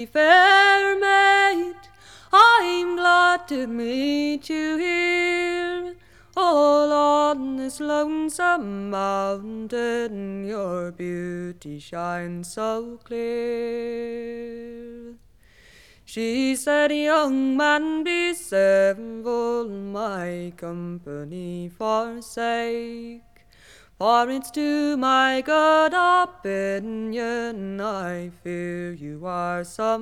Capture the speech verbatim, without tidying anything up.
Fair maid, I'm glad to meet you here. All on this lonesome mountain, your beauty shines so clear. She said, young man, be civil, my company forsake. For it's to my good opinion I fear you are some